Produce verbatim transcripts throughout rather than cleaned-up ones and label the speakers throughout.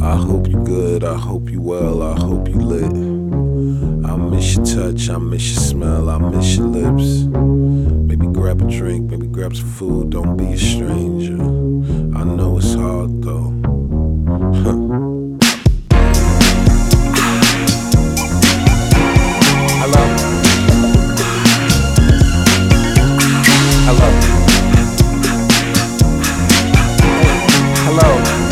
Speaker 1: I hope you good, I hope you well, I hope you lit. I miss your touch, I miss your smell, I miss your lips. Maybe grab a drink, maybe grab some food, don't be a stranger. I know it's hard though. Huh. Hello? Hello? Hello?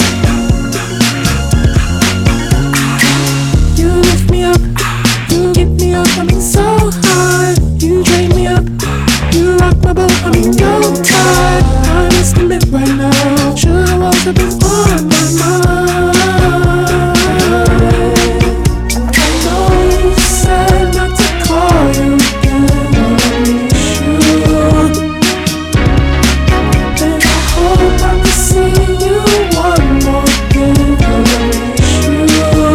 Speaker 2: You lift me up, you get me up, I'm so high. You drain me up, you rock my boat, I'm in your tide. I miss the lit right now, sure was a bit on my mind. I know you said not to call you again, but I miss you. And I hope I can see you one more day, but I miss you.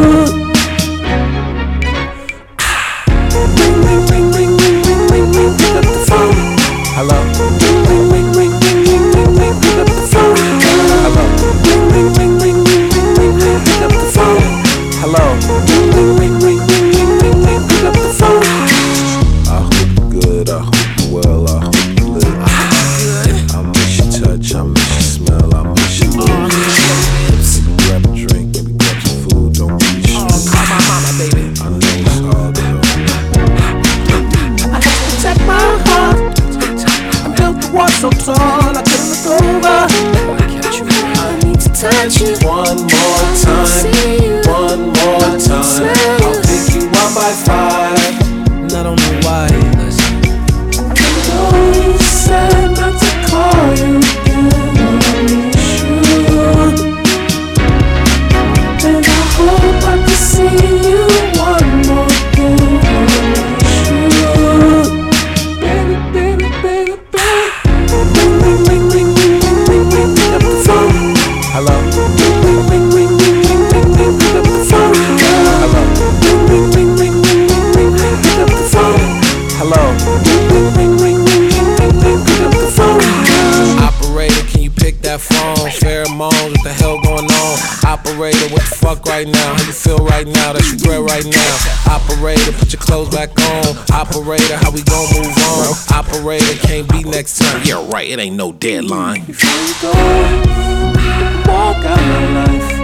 Speaker 2: Ring, ring, ring, ring, ring, ring, ring, ring, pick up the phone.
Speaker 1: Hello?
Speaker 2: Ring, ring, ring, ring, ring, ring, ring, ring, pick up the phone.
Speaker 1: Hello?
Speaker 2: Ring, ring, ring, ring, ring, ring, ring, ring, pick up the phone.
Speaker 1: Hello?
Speaker 2: Ring, ring, ring, ring, ring, ring, ring, ring, pick up the phone.
Speaker 1: I hope you good, I hope you well, I hope you lit. I miss your touch, I miss your smell, I miss your lips. Maybe grab a drink, maybe grab some food, don't be a stranger.
Speaker 2: Call my mama, baby.
Speaker 1: I know it's hard though.
Speaker 2: I have to protect my heart. I built the wall so tall I couldn't look over. I need to touch you.
Speaker 1: One more time, one more time. I'll pick you up by five.
Speaker 3: And I don't know why.
Speaker 2: I know you said not to call you again, but I miss you. And I hope I can see you one more day, but I miss you. Baby, baby, baby, baby. Ring, ring, ring, ring, ring, ring, ring, ring, pick up the phone.
Speaker 1: Hello?
Speaker 2: Ring, ring, ring, ring, ring, ring, ring, ring, pick up the phone.
Speaker 1: Hello?
Speaker 2: Ring, ring, ring, ring, ring, ring, ring, ring, pick up the phone.
Speaker 1: Hello?
Speaker 2: Ring, ring, ring, ring, ring, ring, ring, pick up the phone.
Speaker 3: Operator, can you pick that phone? Pheromones, what the hell going on? Operator, what the fuck right now? How you feel right now? That's your girl right now. Operator, put your clothes back on. Operator, how we gon' move on? Operator, can't be next time. Yeah, right, it ain't no deadline.
Speaker 2: Before you go, walk out my life.